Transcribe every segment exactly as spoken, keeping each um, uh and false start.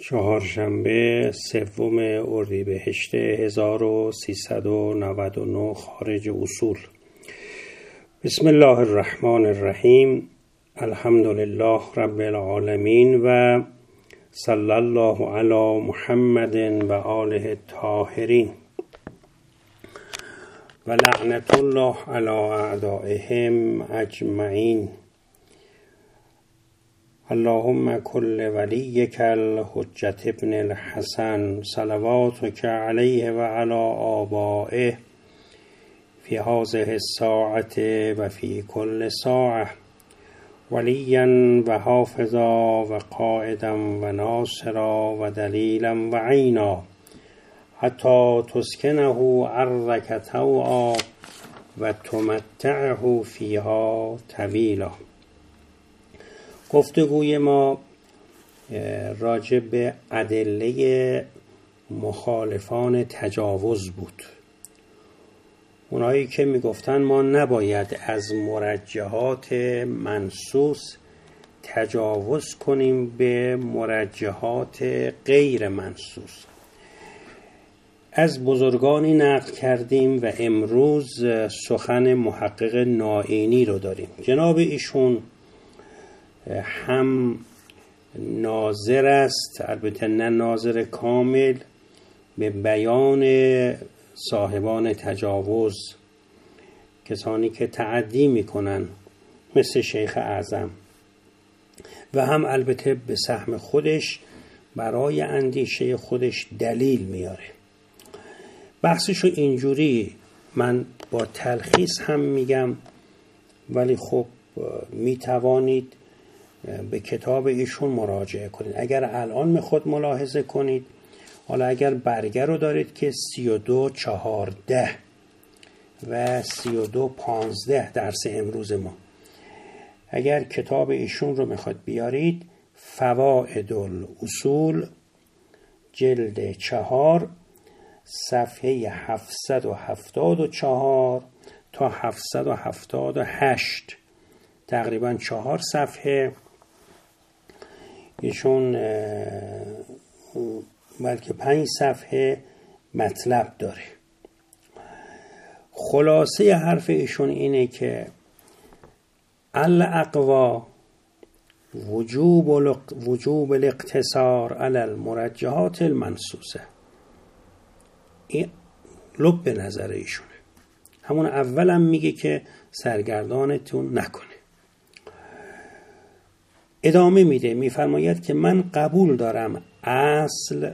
چهارشنبه سوم اردیبهشت هزار و سیصد و نود و نه خارج اصول. بسم الله الرحمن الرحیم. الحمد لله رب العالمین و صلی الله علی محمد و آله الطاهرین و لعنت الله علی اعدائهم اجمعین. اللهم کل ولیک الحجة ابن الحسن صلواتک علیه و علی آبائه فی هذه الساعة و فی کل ساعة ولیا و حافظا و قائدا و ناصرا و دلیلا و عینا حتی تسکنه ارضک طوعا و تمتعه فیها طویلا. گفتگوی ما راجع به ادله مخالفان تجاوز بود. اونایی که میگفتن ما نباید از مرجحات منصوص تجاوز کنیم به مرجحات غیر منصوص. از بزرگانی نقل کردیم و امروز سخن محقق نائینی رو داریم. جناب ایشون هم ناظر است، البته نه ناظر کامل، به بیان صاحبان تجاوز، کسانی که تعدی میکنن مثل شیخ اعظم، و هم البته به سهم خودش برای اندیشه خودش دلیل میاره. بحثشو اینجوری من با تلخیص هم میگم، ولی خب میتوانید به کتاب ایشون مراجعه کنید. اگر الان میخواد ملاحظه کنید، حالا اگر برگه رو دارید که سی و دو چهارده و سی و دو پانزده درس امروز ما، اگر کتاب ایشون رو میخواد بیارید، فوائد الاصول جلد چهار صفحه هفتصد و هفتاد و چهار تا هفتصد و هفتاد و هشت، تقریبا چهار صفحه ایشون بلکه پنج صفحه مطلب داره. خلاصه حرف ایشون اینه که الاقوا وجوب وجوب الاقتصار علی المرجحات المنصوصه. این لب به نظر ایشونه. همون اولم میگه که سرگردانتون نکنه. ادامه میده، میفرماید که من قبول دارم اصل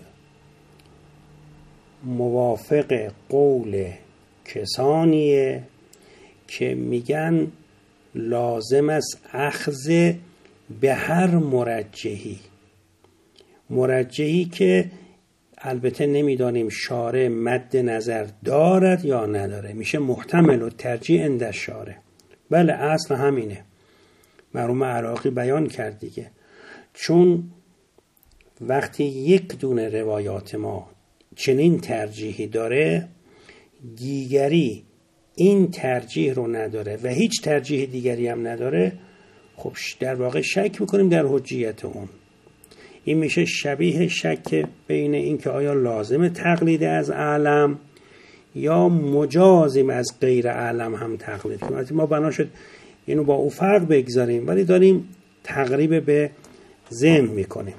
موافق قول کسانیه که میگن لازم است اخذ به هر مرجحی، مرجحی که البته نمیدانیم شارع مد نظر دارد یا نداره، میشه محتمل و ترجیح عند شارع. بله اصل همینه، مرحوم عراقی بیان کرد دیگه. چون وقتی یک دونه روایات ما چنین ترجیحی داره، دیگری این ترجیح رو نداره و هیچ ترجیح دیگری هم نداره، خب در واقع شک میکنیم در حجیت اون. این میشه شبیه شک بین این که آیا لازم تقلید از اعلم یا مجازیم از غیر اعلم هم تقلید کنیم. ما بنا شد اینو با او فرق بگذاریم، ولی داریم تقریب به ذهن میکنیم.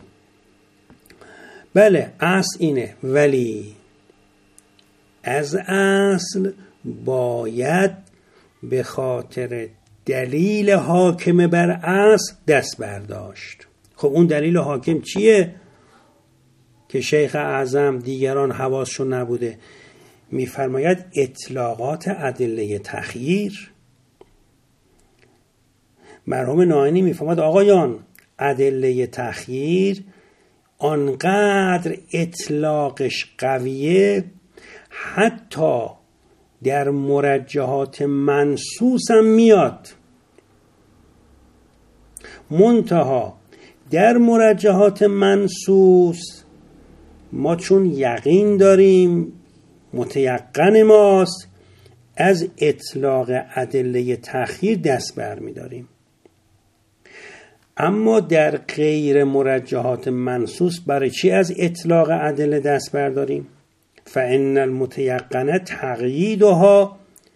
بله اصل اینه، ولی از اصل باید به خاطر دلیل حاکم بر اصل دست برداشت. خب اون دلیل حاکم چیه که شیخ اعظم دیگران حواسشون نبوده؟ میفرماید اطلاقات ادله تخییر. مرحوم نائینی میفرماید آقایان، ادله تخییر آنقدر اطلاقش قویه حتی در مرجحات منصوص هم میاد. منتها در مرجحات منصوص ما چون یقین داریم، متیقن ماست، از اطلاق ادله تخییر دست بر می داریم. اما در غیر مرجحات منصوص برای چی از اطلاق ادله دست برداریم؟ فإن المتيقن تقییدها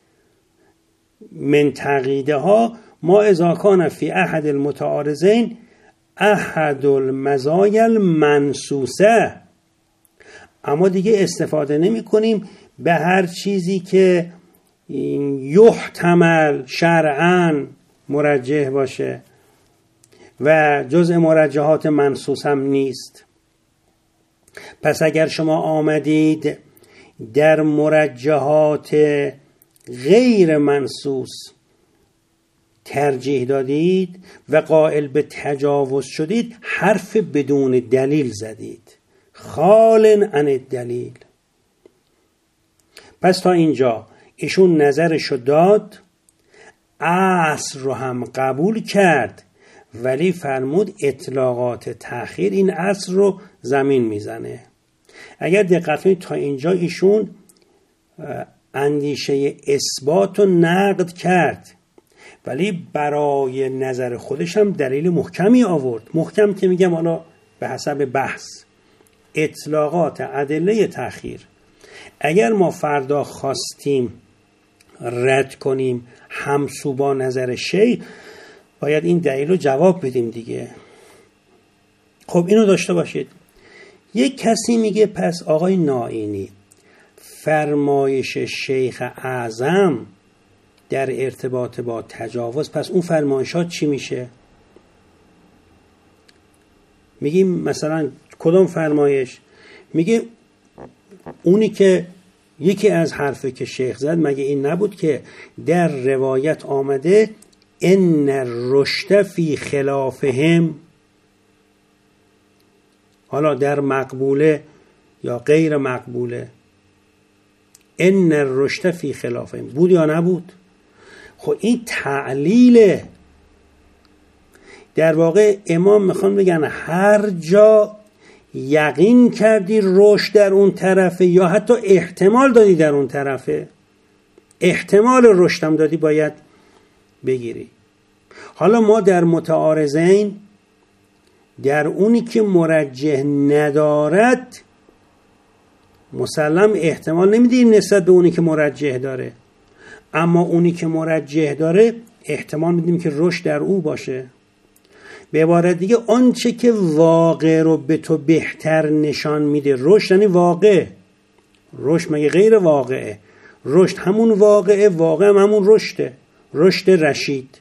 من تقییدها ما اذا کان فی احد المتعارضین احد المزایا المنصوصه. اما دیگه استفاده نمی کنیم به هر چیزی که یحتمل شرعاً مرجح باشه و جزء مرجحات منصوص هم نیست. پس اگر شما آمدید در مرجحات غیر منصوص ترجیح دادید و قائل به تجاوز شدید، حرف بدون دلیل زدید، خال عن الدلیل. پس تا اینجا ایشون نظرشو داد، اصل رو هم قبول کرد، ولی فرمود اطلاقات تأخیر این اصل رو زمین میزنه. اگر دقت کنید تا اینجا ایشون اندیشه اثبات رو نقد کرد، ولی برای نظر خودش هم دلیل محکمی آورد. محکم که میگم حالا به حسب بحث، اطلاقات ادله تأخیر اگر ما فردا خواستیم رد کنیم همسو با نظر شیخ، باید این دلیل رو جواب بدیم دیگه. خب اینو داشته باشید. یک کسی میگه پس آقای نائینی فرمایش شیخ اعظم در ارتباط با تجاوز، پس اون فرمایشات چی میشه؟ میگیم مثلا کدام فرمایش؟ میگه اونی که یکی از حرفی که شیخ زد مگه این نبود که در روایت آمده ان الرشد فی خلافهم؟ حالا در مقبوله یا غیر مقبوله، ان الرشد فی خلافهم بود یا نبود؟ خب این تعلیله. در واقع امام میخوان بگن هر جا یقین کردی رشد در اون طرفه یا حتی احتمال دادی در اون طرفه، احتمال رشدم دادی، باید بگیری. حالا ما در متعارضین در اونی که مرجح ندارد مسلم احتمال نمیدیم نسبت به اونی که مرجح داره، اما اونی که مرجح داره احتمال میدیم که رشد در او باشه. به عبارت دیگه آنچه که واقع رو به تو بهتر نشان میده رشد، یعنی واقع. رشد مگه غیر واقعه؟ رشد همون واقعه، واقع هم همون رشده، رشد رشید.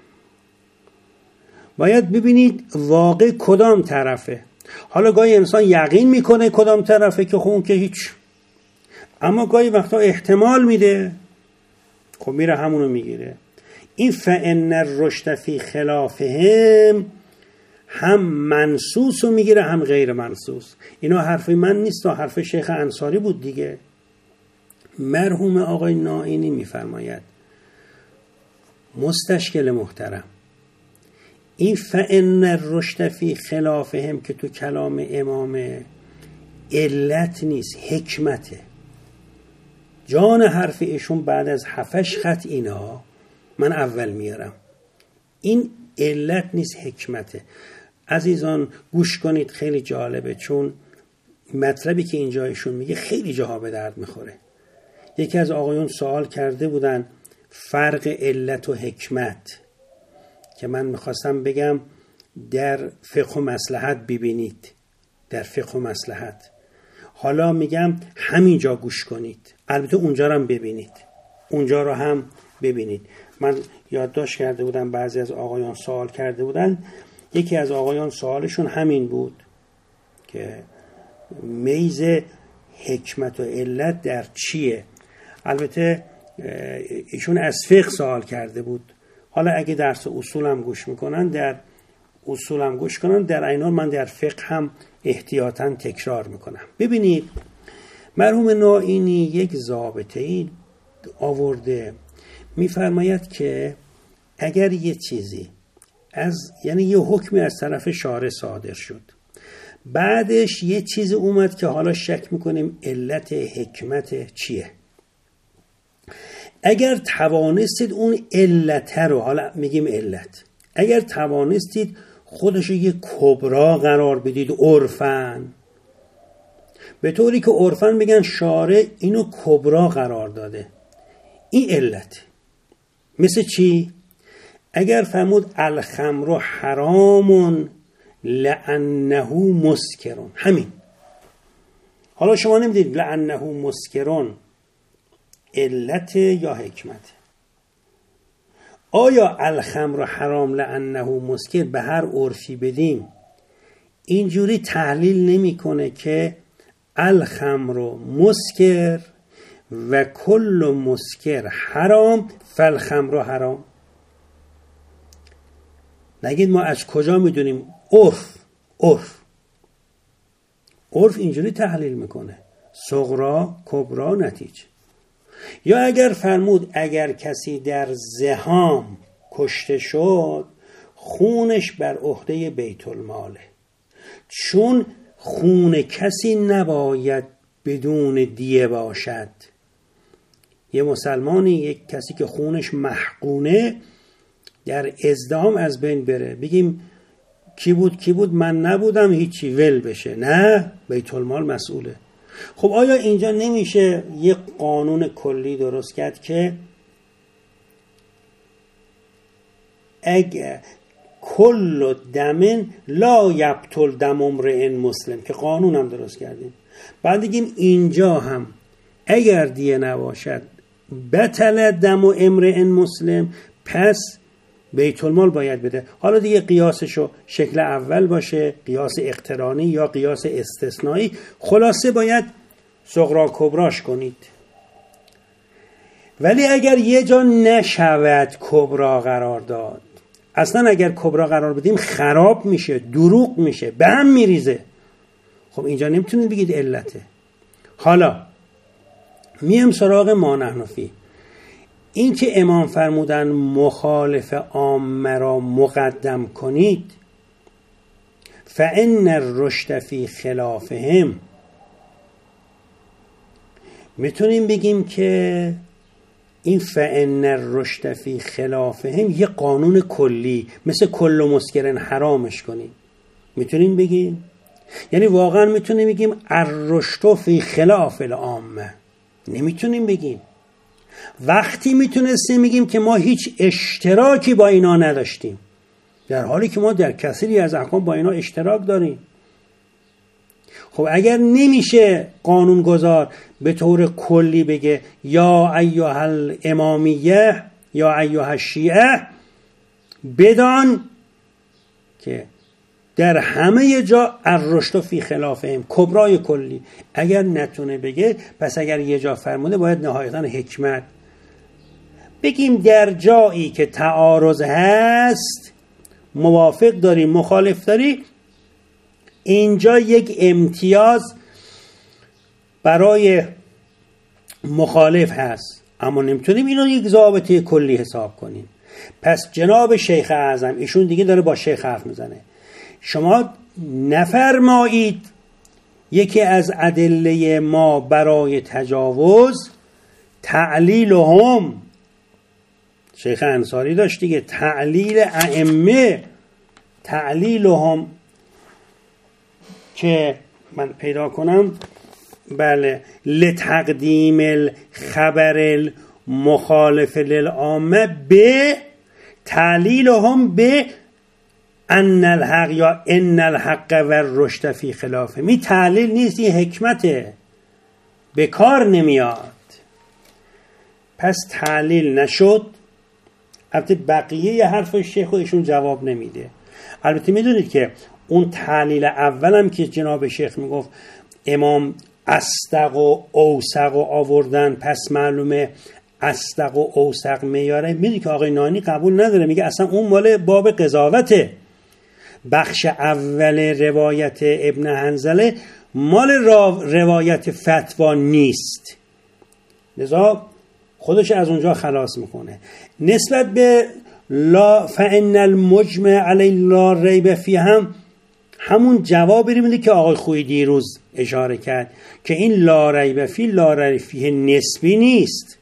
باید ببینید واقع کدام طرفه. حالا گاهی انسان یقین میکنه کدام طرفه که خب اون که هیچ، اما گاهی وقتا احتمال میده، خب میره همونو میگیره. این فإن الرشد فی خلافهم هم منصوص رو میگیره هم غیر منصوص. اینا حرف من نیست، حرف شیخ انصاری بود دیگه. مرحوم آقای نائینی میفرماید مستشکل محترم، این فإن الرشد فی خلافهم که تو کلام امام علت نیست، حکمته. جان حرف ایشون بعد از هفتش خط اینا من اول میارم، این علت نیست، حکمته. عزیزان گوش کنید، خیلی جالبه، چون مطلبی که اینجا ایشون میگه خیلی جاها به درد میخوره. یکی از آقایون سوال کرده بودن فرق علت و حکمت، که من میخواستم بگم در فقه و مصلحت ببینید، در فقه و مصلحت. حالا میگم همینجا گوش کنید، البته اونجا رو هم ببینید، اونجا رو هم ببینید. من یادداشت کرده بودم بعضی از آقایان سوال کرده بودن، یکی از آقایان سوالشون همین بود که میز حکمت و علت در چیه. البته ایشون از فقه سوال کرده بود. حالا اگه درس اصول هم گوش میکنن در اصول هم گوش کنن، در عین حال من در فقه هم احتیاطاً تکرار میکنم. ببینید مرحوم نائینی یک ضابطه‌ای آورده، میفرماید که اگر یه چیزی از یعنی یه حکمی از طرف شارع صادر شد، بعدش یه چیزی اومد که حالا شک میکنیم علت حکمت چیه، اگر توانستید اون علت رو، حالا میگیم علت، اگر توانستید خودشو یه کبرا قرار بدید عرفن، به طوری که عرفن بگن شارع اینو کبرا قرار داده. این علت. مثل چی؟ اگر فرمود الخمر حرام لانه مسکرون، همین. حالا شما نمیدید لانه مسکرون علت یا حکمت؟ آیا الخمر حرام لانه مسکر به هر عرفی بدیم اینجوری تحلیل نمیکنه که الخمر مسکر و کل مسکر حرام فالخمر حرام؟ نگید ما از کجا میدونیم؟ عرف عرف عرف اینجوری تحلیل میکنه، صغرا کبرا نتیجه. یا اگر فرمود اگر کسی در زحام کشته شد خونش بر عهده بیت الماله، چون خون کسی نباید بدون دیه باشد. یه مسلمانی، یک کسی که خونش محقونه در ازدحام از بین بره، بگیم کی بود کی بود من نبودم هیچی ول بشه؟ نه، بیت المال مسئوله. خب آیا اینجا نمیشه یک قانون کلی درست کرد که اگه کل دمن لا یبطل دم امرئ مسلم، که قانون هم درست کردیم، بعد دیگیم اینجا هم اگر دیه نباشد بطل دم امرئ مسلم، پس بیت المال باید بده. حالا دیگه قیاسشو شکل اول باشه، قیاس اقترانی یا قیاس استثنایی، خلاصه باید صغرا کبراش کنید. ولی اگر یه جا نشود کبرا قرار داد، اصلا اگر کبرا قرار بدیم خراب میشه، دروغ میشه، به هم میریزه، خب اینجا نمیتونید بگید علته. حالا میم سراغ ما نحن فیه. این که امام فرمودن مخالف عامه را مقدم کنید، فإن الرشد فی خلافهم، میتونیم بگیم که این فإن الرشد فی خلافهم یه قانون کلی، مثل کل مسکرن حرامش کنیم، میتونیم بگیم. یعنی واقعا میتونیم بگیم الرشد فی خلاف العامه؟ نمیتونیم بگیم. وقتی میتونستیم میگیم که ما هیچ اشتراکی با اینا نداشتیم، در حالی که ما در کثیری از احکام با اینا اشتراک داریم. خب اگر نمیشه قانونگذار به طور کلی بگه یا ایها الامامیه یا ایها الشیعه، بدان که در همه جا الرشد فی خلافهم، کبرای کلی. اگر نتونه بگه، پس اگر یه جا فرموده باید نهایتاً حکمت بگیم. در جایی که تعارض هست، موافق داری مخالف داری، اینجا یک امتیاز برای مخالف هست، اما نمیتونیم اینو یک ضابطه کلی حساب کنیم. پس جناب شیخ اعظم، ایشون دیگه داره با شیخ حرف میزنه، شما نفرمایید یکی از ادله ما برای تجاوز تعلیلهم، شیخ انصاری داشت دیگه، تعلیل ائمه، تعلیلهم، که من پیدا کنم، بله، لتقدیم الخبر المخالف للعامه به تعلیلهم به ان الحق یا ان الحق و الرشد فی خلافه. می تعلیل نیست، این حکمته، به کار نمیاد. پس تعلیل نشد. البته بقیه حرف شیخ ایشون جواب نمیده. البته میدونید که اون تعلیل اولم که جناب شیخ میگفت امام اصدق و اوثق و آوردن، پس معلومه اصدق و اوثق میاره. میدونید که آقای نانی قبول نداره، میگه اصلا اون مال باب قضاوته. بخش اول روایت ابن حنظله مال روایت فتوا نیست، لذا خودش از اونجا خلاص میکنه. نسبت به لا فإن المجمع علی لا ریب فیه هم همون جوابی میده که آقای خویی دیروز اشاره کرد که این لا ریب فیه لا ریب فیه نسبی نیست.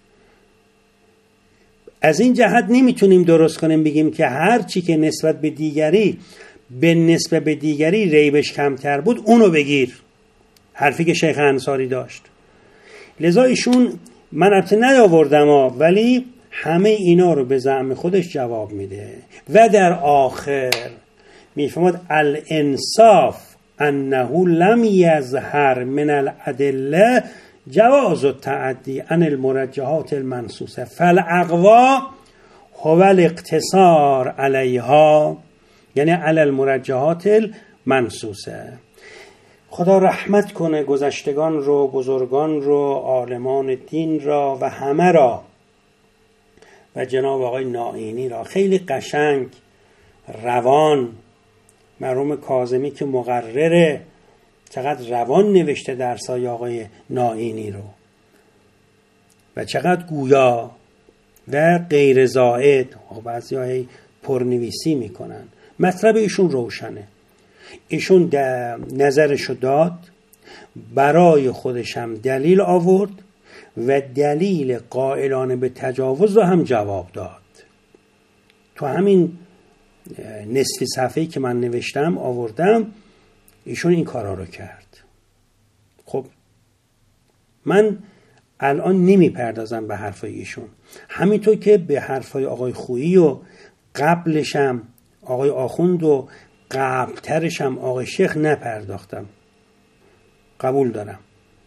از این جهت نمیتونیم درست کنیم بگیم که هر چی که نسبت به دیگری به نسبت به دیگری ریبش کمتر بود اونو بگیر، حرفی که شیخ انصاری داشت. لذا ایشون، من البته نیاوردم ها، ولی همه اینا رو به زعم خودش جواب میده و در آخر میفهمد الانصاف انه لم یظهر من الادله جواز التعدی عن المرجحات المنصوصه فالاقوا هو الاقتصار علیها، یعنی علی المرجحات المنصوصه. خدا رحمت کنه گذشتگان رو، بزرگان رو، عالمان دین را و همه را و جناب آقای نائینی را. خیلی قشنگ، روان، مرحوم کاظمی که مقرره چقدر روان نوشته درسای آقای نائینی رو و چقدر گویا و غیر زائد. بعضی های پرنویسی میکنن، مطلب ایشون روشنه. ایشون نظرشو داد، برای خودش هم دلیل آورد و دلیل قائلانه به تجاوز رو هم جواب داد. تو همین نصف صفحه‌ای که من نوشتم آوردم، ایشون این کارا رو کرد. خب من الان نمی پردازم به حرفای ایشون، همینطور که به حرفای آقای خویی و قبلشم آقای آخوند و قبلترشم آقای شیخ نپرداختم، قبول دارم.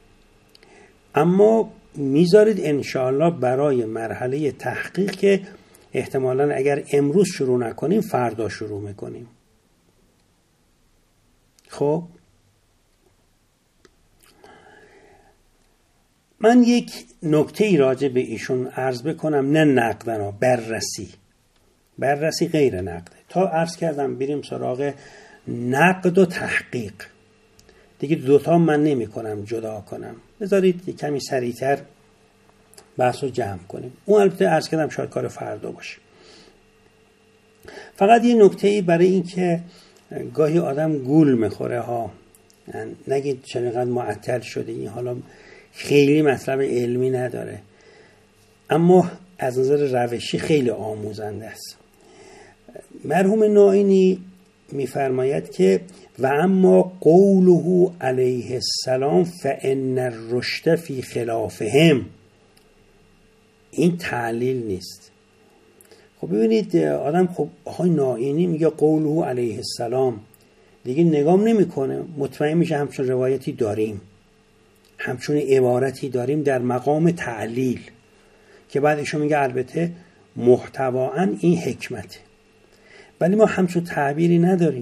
اما میذارید انشاءالله برای مرحله تحقیق که احتمالاً اگر امروز شروع نکنیم فردا شروع میکنیم. خب من یک نکته ای راجع به ایشون عرض بکنم، نه نقدنا، بررسی. بررسی غیر نقده. تا عرض کردم بریم سراغ نقد و تحقیق. دیگه دوتا من نمی کنم جدا کنم، بذارید کمی سریعتر بحث رو جمع کنیم. اون البته عرض کردم شاید کار فردا باشه. فقط یه نکته ای برای این که گاهی آدم گول میخوره ها، نگید چقدر معطل شده، این حالا خیلی مطلب علمی نداره اما از نظر روشی خیلی آموزنده است. مرحوم نائینی میفرماید که و اما قوله علیه السلام فان الرشد فی خلافهم، این تعلیل نیست. خب ببینید آدم، خب آقای نائینی میگه قوله علیه السلام، دیگه نگام نمیکنه، مطمئن میشه همچون روایتی داریم، همچون عبارتی داریم در مقام تعلیل که بعد ایشون میگه البته محتوااً این حکمته، ولی ما همچون تعبیری نداریم.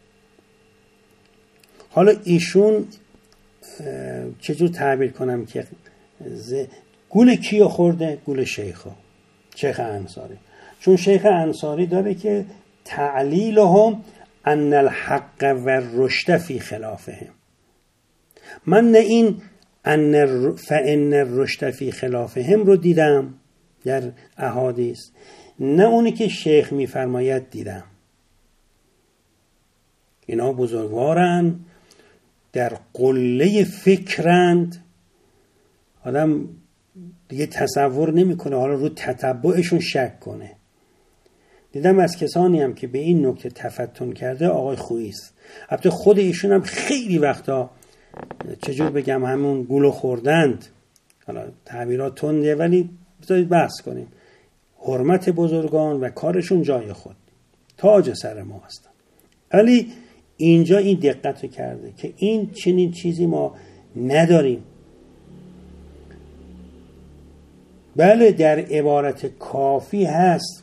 حالا ایشون چجور تعبیر کنم که گول کیو خورده؟ گول شیخو، شیخ انصاری. چون شیخ انصاری داره که تعلیلهم ان الحق و الرشد فی خلافهم. من نه این ان فان الرشد فی خلافهم رو دیدم در احادیث، نه اونی که شیخ میفرماید دیدم. اینا بزرگوارن، در قله فکرند، آدم دیگه تصور نمیکنه حالا رو تتبعشون شک کنه. دیدم از کسانی هم که به این نکته تفتن کرده آقای خویی است. البته خود ایشون هم خیلی وقتا چجور بگم همون گولو خوردند، حالا تعبیرات تنده ولی بذارید بحث کنیم. حرمت بزرگان و کارشون جای خود، تاج سر ما هستن، ولی اینجا این دقت رو کرده که این چنین چیزی ما نداریم. بله در عبارت کافی هست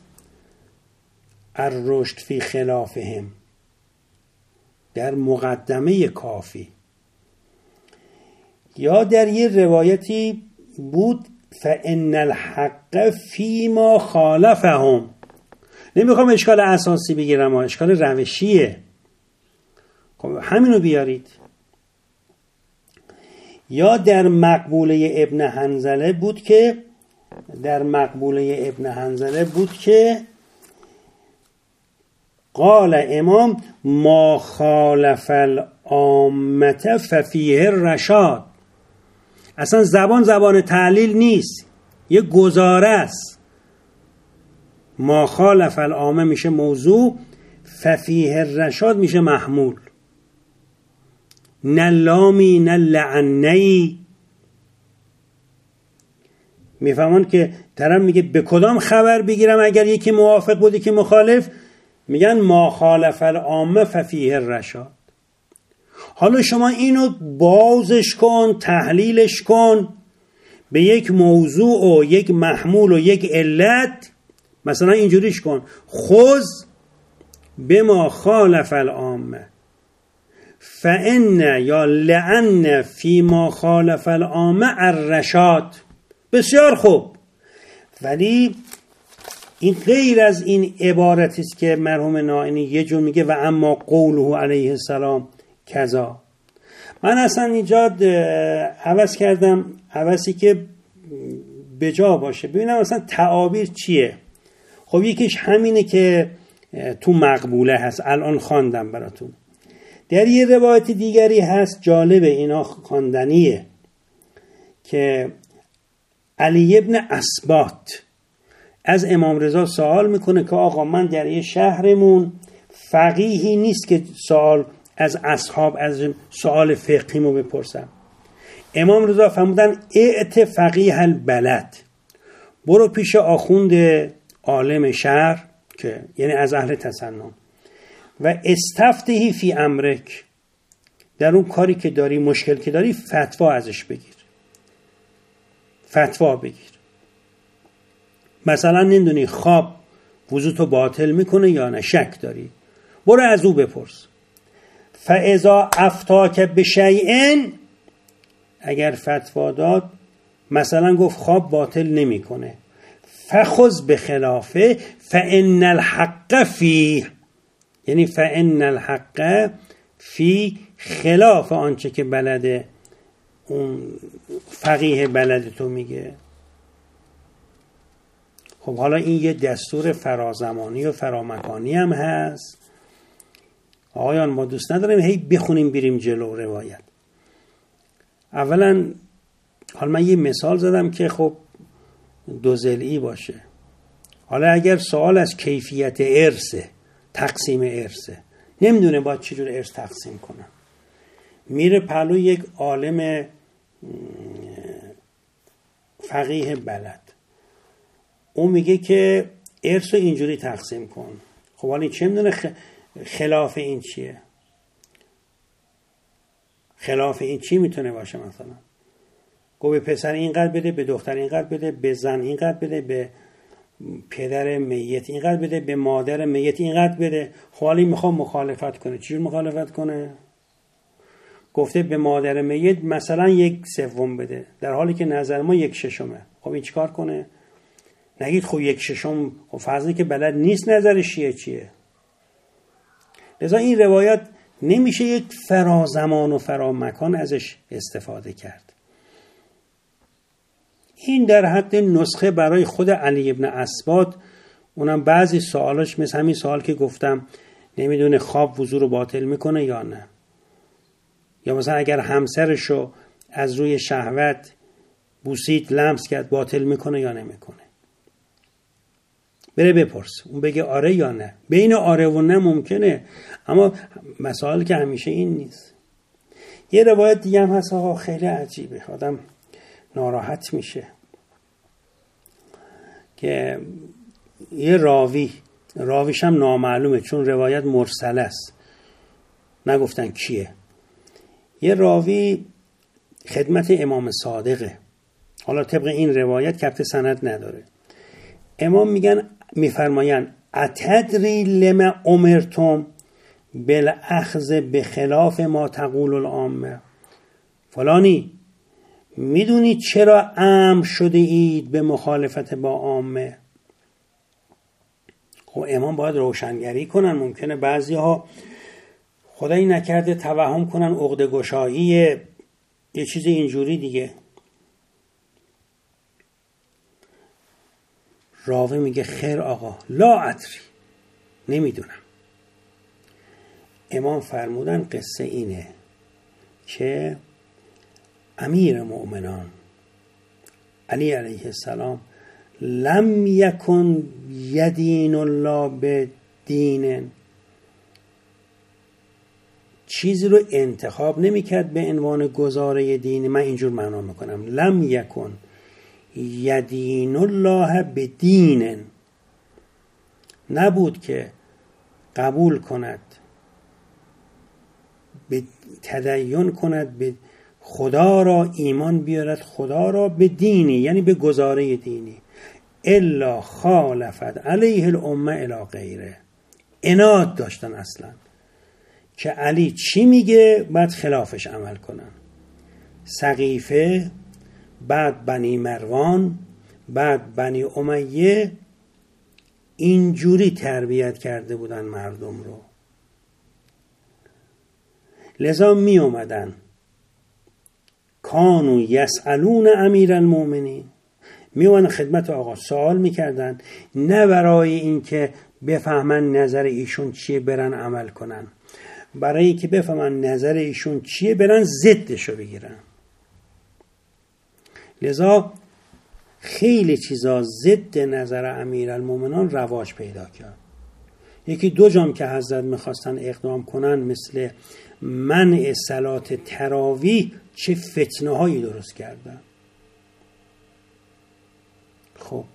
الرشد فی خلافهم، در مقدمه کافی، یا در یه روایتی بود فان الحق فیما خالفهم. نمیخوام اشکال اساسی بگیرم، اشکال روشیه، خب همینو بیارید. یا در مقبوله ابن حنظله بود که در مقبوله ابن حنظله بود که قال امام ما خالف العامه ففیه الرشاد. اصلا زبان زبان تعلیل نیست، یه گزاره است. ما خالف العامه میشه موضوع، ففیه الرشاد میشه محمول، نه لامی نه لعنه‌ای. میفهمون که طرف میگه به کدام خبر بگیرم اگر یکی موافق بود یکی مخالف؟ میگن ما خالف العامه ففیه الرشاد. حالا شما اینو بازش کن، تحلیلش کن به یک موضوع و یک محمول و یک علت. مثلا اینجوریش کن: خذ بما خالف العامه فان یا لعن فی ما خالف العامه الرشاد. بسیار خوب، ولی این غیر از این عبارتی است که مرحوم نائینی یه جور میگه و اما قوله علیه السلام کذا. من اصلا اینجا عوض کردم، عوضی که به جا باشه، ببینم اصلا تعابیر چیه. خب یکیش همینه که تو مقبوله هست، الان خواندم براتون. در یه روایت دیگری هست، جالبه، اینا خواندنیه، که علی ابن اسبات از امام رضا سوال میکنه که آقا من در یه شهرمون فقیهی نیست که سوال از اصحاب از سوال فقهیمو بپرسم. امام رضا فرمودن ائت فقیه البلد، برو پیش آخوند عالم شهر که یعنی از اهل تسنن، و استفتحی فی امرک، در اون کاری که داری، مشکل که داری، فتوا ازش بگیر، فتوا بگیر. مثلا نمیدونی خواب وضوتو باطل میکنه یا نه، شک داری، برو از او بپرس. فاذا افتاک بشیء، اگر فتوا داد مثلا گفت خواب باطل نمیکنه، فخذ بخلافه فان الحق فی، یعنی فان الحق فی خلاف آنچه که بلده اون فقیه بلد تو میگه. خب حالا این یه دستور فرازمانی و فرامکانی هم هست. آقایان ما دوست نداریم هی بخونیم بریم جلو روایت. اولا حالا من یه مثال زدم که خب دو ضلعی باشه. حالا اگر سوال از کیفیت ارثه، تقسیم ارثه، نمیدونه باید چجور ارث تقسیم کنم، میره پلو یک عالم فقیه بلد، اون میگه که ارث رو اینجوری تقسیم کن. خب حالا چه میدونه خلاف این چیه؟ خلاف این چی میتونه باشه؟ مثلا گو به پسر اینقدر بده، به دختر اینقدر بده، به زن اینقدر بده، به پدر میت اینقدر بده، به مادر میت اینقدر بده. خب حالا میخوام مخالفت کنه، چجور مخالفت کنه؟ گفته به مادر میت مثلا یک سوم بده، در حالی که نظر ما یک ششمه. خب این چیکار کنه؟ نگید خب یک ششم، خب فرضی که بلد نیست نظرش چیه چیه. لذا این روایت نمیشه یک فرازمان و فرامکان ازش استفاده کرد. این در حد نسخه برای خود علی ابن اسبات، اونم بعضی سوالاش مثل همین سوال که گفتم، نمیدونه خواب وضو رو باطل میکنه یا نه، یا مثلا اگر همسرشو از روی شهوت بوسید، لمس کرد، باطل میکنه یا نمیکنه. بره بپرس، اون بگه آره یا نه. بین آره و نه ممکنه، اما مسائل که همیشه این نیست. یه روایت دیگه هم هست آقا، خیلی عجیبه، آدم ناراحت میشه، که یه راوی، راویش هم نامعلومه چون روایت مرسله است، نگفتن کیه. یه راوی خدمت امام صادقه، حالا طبق این روایت کبت سند نداره. امام میگن، میفرماین اتدری لما امرتم بالاخذ بخلاف ما تقول العامه، فلانی میدونی چرا امر شده اید به مخالفت با عامه؟ خب امام باید روشنگری کنن. ممکنه بعضی ها خدایی نکرده توهم کنن عقده گشایی یه چیز اینجوری دیگه. راوی میگه خیر آقا، لا ادری، نمیدونم. امام فرمودن قصه اینه که امیر مؤمنان علی علیه السلام لم یکن یدین الله بدین چیزی رو انتخاب نمیکرد به عنوان گزاره دینی. من اینجور معنا میکنم لم یکن یدین الله به دین، نبود که قبول کند، به تدین کند، به خدا را ایمان بیارد، خدا را به دینی یعنی به گزاره دینی، الا خالفت علیه الامه الی غیره. عناد داشتن اصلا که علی چی میگه بعد خلافش عمل کنن. سقیفه، بعد بنی مروان، بعد بنی امیه اینجوری تربیت کرده بودن مردم رو. لذا می اومدن کانو یسالون امیر المؤمنین، می اومدن خدمت آقا سوال میکردن، نه برای این که بفهمن نظر ایشون چیه برن عمل کنن، برای این که بفهمن نظر ایشون چیه برن ضدشو بگیرن. لذا خیلی چیزا ضد نظر امیرالمومنین رواج پیدا کرد. یکی دو جام که حضرت میخواستن اقدام کنن مثل منع صلات تراویح چه فتنه هایی درست کردن. خب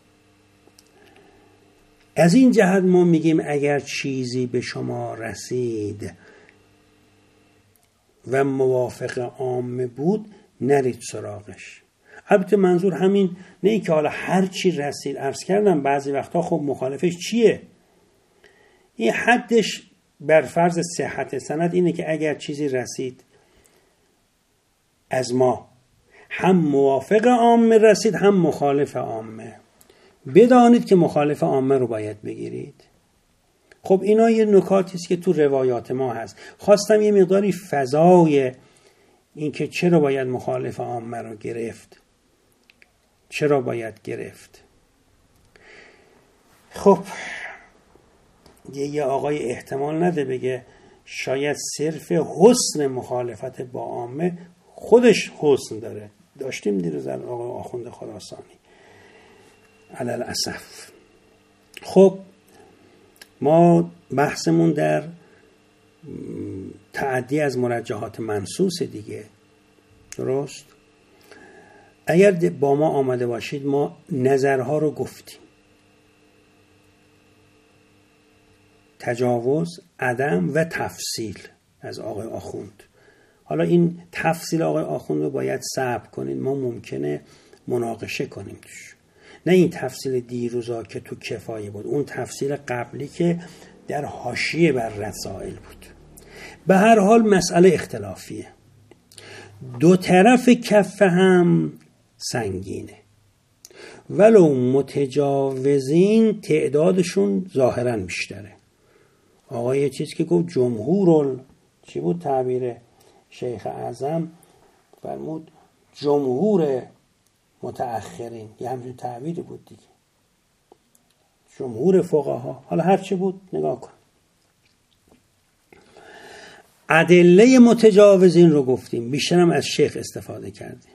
از این جهت ما میگیم اگر چیزی به شما رسید و موافق عامه بود نرید سراغش. البته منظور همین نه ای که حالا هر چی رسید. عرض کردم بعضی وقتا خب مخالفش چیه؟ این حدش بر فرض صحت سند اینه که اگر چیزی رسید از ما هم موافق عامه رسید هم مخالف عامه، بدانید که مخالف عامه رو باید بگیرید. خب اینا یه نکاتی است که تو روایات ما هست. خواستم یه مقداری فضای این که چرا باید مخالف عامه رو گرفت، چرا باید گرفت. خب یه آقای احتمال نده بگه شاید صرف حسن مخالفت با عامه خودش حسن داره. داشتیم دیروز آقای آخوند خراسانی علل اسف. خب ما بحثمون در تعدی از مرجحات منصوص دیگه، درست؟ اگر با ما آمده باشید ما نظرها رو گفتیم: تجاوز، عدم و تفصیل از آقای آخوند. حالا این تفصیل آقای آخوند رو باید صبر کنید، ما ممکنه مناقشه کنیم توش. نه این تفصیل دیروزا که تو کفایه بود، اون تفصیل قبلی که در حاشیه بر رسائل بود. به هر حال مسئله اختلافیه، دو طرف کف هم سنگینه، ولو متجاوزین تعدادشون ظاهراً بیشتره. آقای یه چیز که گفت جمهور چی بود تعبیر شیخ اعظم؟ فرمود جمهور متأخرین، یه همچین تعبیری بود دیگه، جمهور فقها. حالا هر چی بود نگاه کن. ادله متجاوزین رو گفتیم، بیشترم از شیخ استفاده کردیم.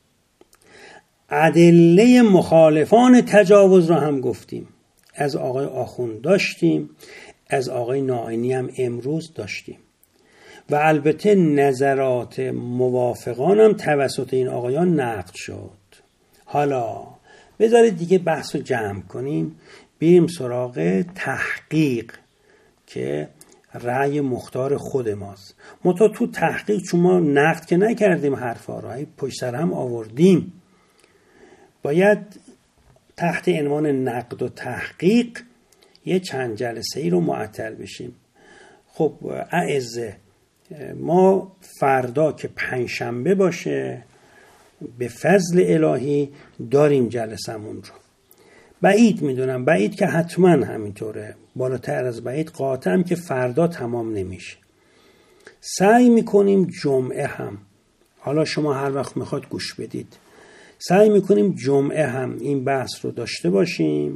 ادله مخالفان تجاوز رو هم گفتیم، از آقای آخوند داشتیم، از آقای ناینی هم امروز داشتیم و البته نظرات موافقان هم توسط این آقایان نقد شد. حالا بذارید دیگه بحث رو جمع کنیم، بریم سراغ تحقیق که رأی مختار خود ماست. ما تا تو تحقیق چون ما نقد که نکردیم، حرفا رو پشت سر هم آوردیم، باید تحت عنوان نقد و تحقیق یه چند جلسه ای رو معطل بشیم. خب اعزه، ما فردا که پنجشنبه باشه به فضل الهی داریم جلسمون رو. بعید میدونم، بعید که حتما همینطوره، بالاتر از بعید قاطعم که فردا تمام نمیشه. سعی میکنیم جمعه هم، حالا شما هر وقت میخواد گوش بدید، سعی میکنیم جمعه هم این بحث رو داشته باشیم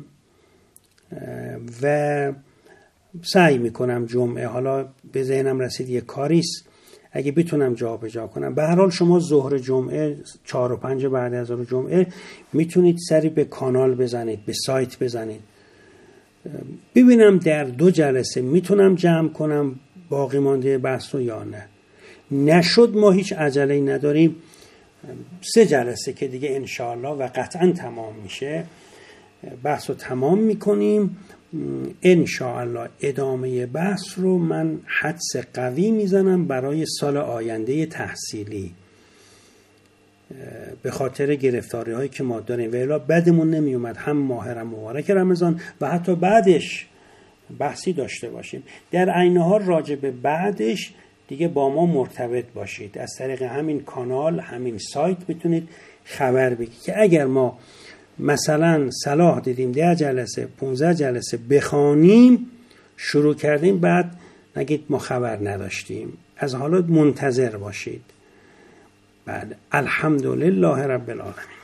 و سعی میکنم جمعه، حالا به ذهنم رسید یه کاریست، اگه بتونم جا به جا کنم. به هر حال شما ظهر جمعه چهار و پنج بعد از ظهر جمعه میتونید سری به کانال بزنید، به سایت بزنید، ببینم در دو جلسه میتونم جمع کنم باقی مانده بحث رو یا نه. نشد ما هیچ عجله‌ای نداریم، سه جلسه که دیگه انشاءالله و قطعا تمام میشه بحث رو تمام میکنیم. انشاءالله ادامه بحث رو من حدس قوی میزنم برای سال آینده تحصیلی، به خاطر گرفتاری هایی که ما داریم. و الا بدمون نمی اومد هم ماه مبارک رمضان و حتی بعدش بحثی داشته باشیم. در عین حال راجع به بعدش دیگه با ما مرتبط باشید، از طریق همین کانال، همین سایت میتونید خبر بگید که اگر ما مثلا صلاح دیدیم ده جلسه پونزده جلسه بخوانیم شروع کردیم بعد نگید ما خبر نداشتیم. از حالا منتظر باشید. بعد الحمدلله رب العالمین.